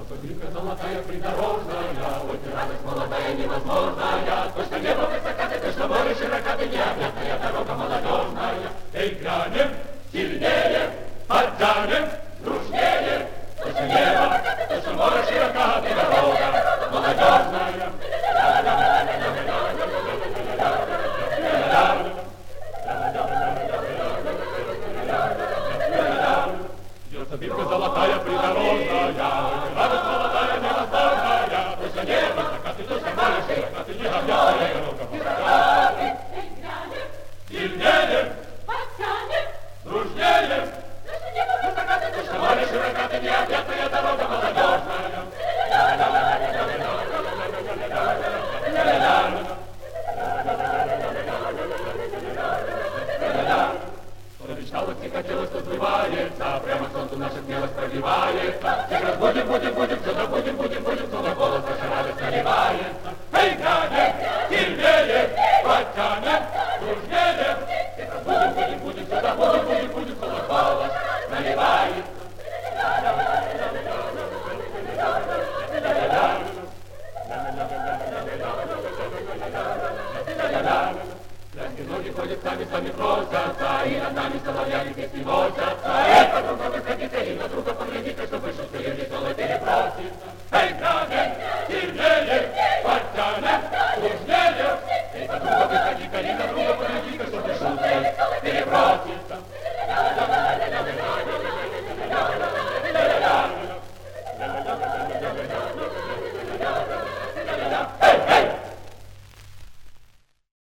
Золотая придорожная, ой, ты радость молодая невозможная. Точно небо высокаты, точно море широкаты, необъятная дорога молодежная. Эй, глянем, сильнее, подтянем, дружнее. Точно небо, точно море широкаты, дорога молодежная. Бьется битка золотая придорожная, радость молодая невозможная. Точно небо, закаты, точно море широкаты, необъятная дорога молодежная. Сильнее, подтянем, дружнее. точно небо высокаты, Точно море широкаты, необъятная дорога молодежная. Что мечталось и хотелось, то сбывается, прямо к солнцу наша смелость пробивается. Всех разбудим, будем, все забудем, будем, снова голос наша радость наливается. Эй, глянем, сильнее, подтянем, дружнее. Всех разбудим, все забудем, будем, снова голос наливается. Ноги ходят сами просятся, и над нами соловьями песни носят.